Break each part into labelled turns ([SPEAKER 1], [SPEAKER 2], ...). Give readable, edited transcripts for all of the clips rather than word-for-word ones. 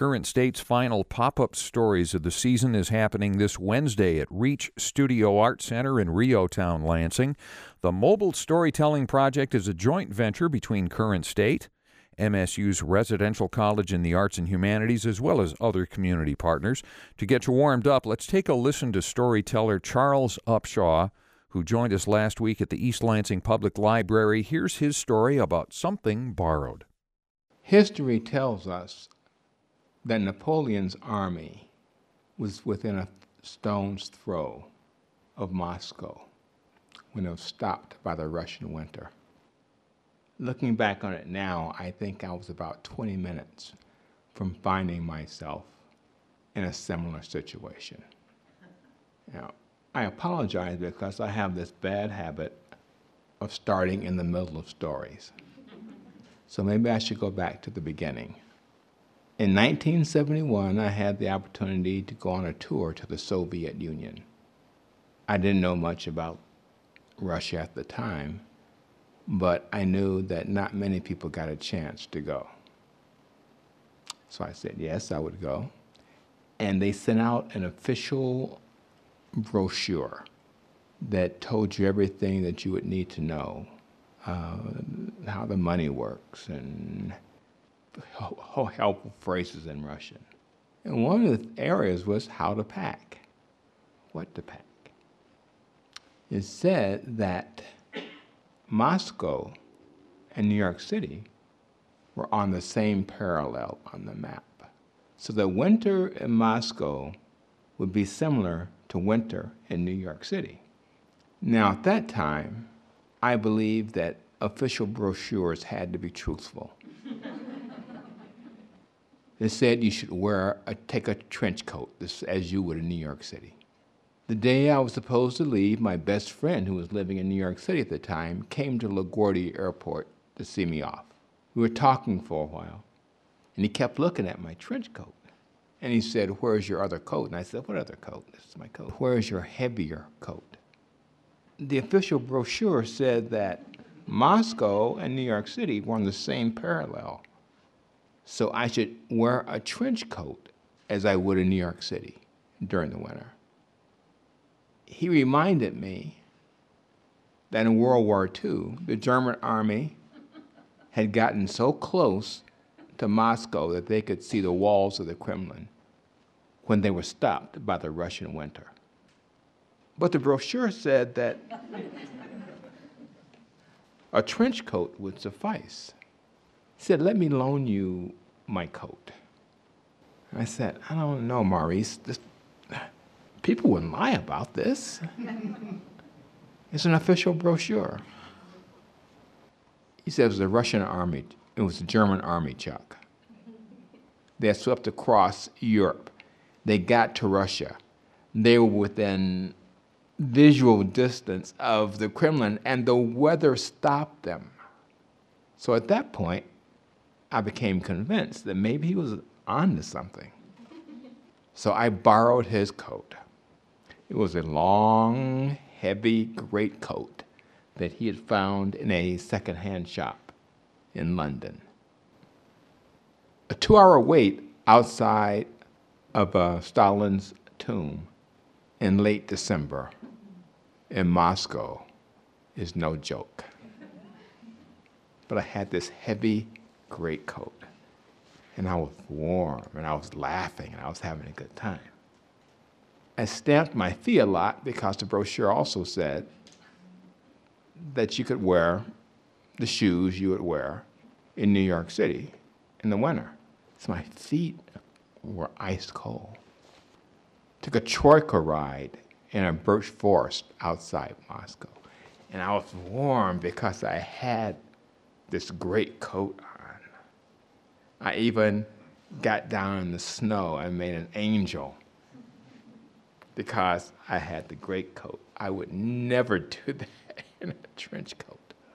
[SPEAKER 1] Current State's final pop-up stories of the season is happening this Wednesday at Reach Studio Art Center in Riotown, Lansing. The Mobile Storytelling Project is a joint venture between Current State, MSU's Residential College in the Arts and Humanities, as well as other community partners. To get you warmed up, let's take a listen to storyteller Charles Upshaw, who joined us last week at the East Lansing Public Library. Here's his story about Something Borrowed.
[SPEAKER 2] History tells us that Napoleon's army was within a stone's throw of Moscow when it was stopped by the Russian winter. Looking back on it now, I think I was about 20 minutes from finding myself in a similar situation. Now, I apologize because I have this bad habit of starting in the middle of stories. So maybe I should go back to the beginning. In 1971, I had the opportunity to go on a tour to the Soviet Union. I didn't know much about Russia at the time, but I knew that not many people got a chance to go. So I said, yes, I would go. And they sent out an official brochure that told you everything that you would need to know, how the money works and helpful phrases in Russian. And one of the areas was how to pack, what to pack. It said that Moscow and New York City were on the same parallel on the map. So the winter in Moscow would be similar to winter in New York City. Now, at that time, I believed that official brochures had to be truthful. It said you should take a trench coat, as you would in New York City. The day I was supposed to leave, my best friend, who was living in New York City at the time, came to LaGuardia Airport to see me off. We were talking for a while, and he kept looking at my trench coat. And he said, "Where's your other coat?" And I said, "What other coat? This is my coat. Where's your heavier coat?" The official brochure said that Moscow and New York City were on the same parallel. So I should wear a trench coat as I would in New York City during the winter. He reminded me that in World War II, the German army had gotten so close to Moscow that they could see the walls of the Kremlin when they were stopped by the Russian winter. But the brochure said that a trench coat would suffice. He said, "Let me loan you my coat." I said, "I don't know, Maurice. People wouldn't lie about this. It's an official brochure." He said it was the Russian army. It was the German army, Chuck. They had swept across Europe. They got to Russia. They were within visual distance of the Kremlin, and the weather stopped them. So at that point, I became convinced that maybe he was on to something. So I borrowed his coat. It was a long, heavy greatcoat that he had found in a secondhand shop in London. A 2-hour wait outside of Stalin's tomb in late December in Moscow is no joke. But I had this heavy greatcoat, and I was warm, and I was laughing, and I was having a good time. I stamped my fee a lot because the brochure also said that you could wear the shoes you would wear in New York City in the winter. So my feet were ice cold. Took a troika ride in a birch forest outside Moscow. And I was warm because I had this great coat on. I even got down in the snow and made an angel because I had the great coat. I would never do that in a trench coat.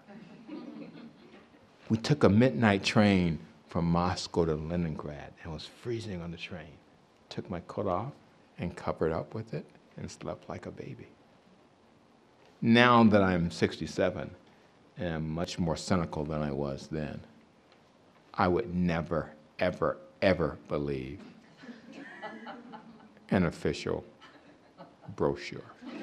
[SPEAKER 2] We took a midnight train from Moscow to Leningrad, and it was freezing on the train. Took my coat off and covered up with it and slept like a baby. Now that I'm 67 and I'm much more cynical than I was then, I would never, ever, ever believe an official brochure.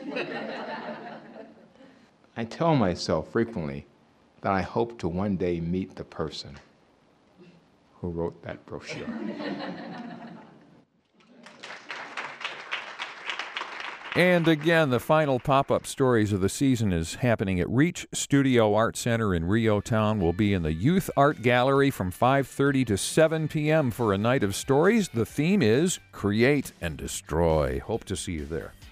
[SPEAKER 2] I tell myself frequently that I hope to one day meet the person who wrote that brochure.
[SPEAKER 1] And again, the final pop-up stories of the season is happening at Reach Studio Art Center in Rio Town. We'll be in the Youth Art Gallery from 5:30 to 7 p.m. for a night of stories. The theme is Create and Destroy. Hope to see you there.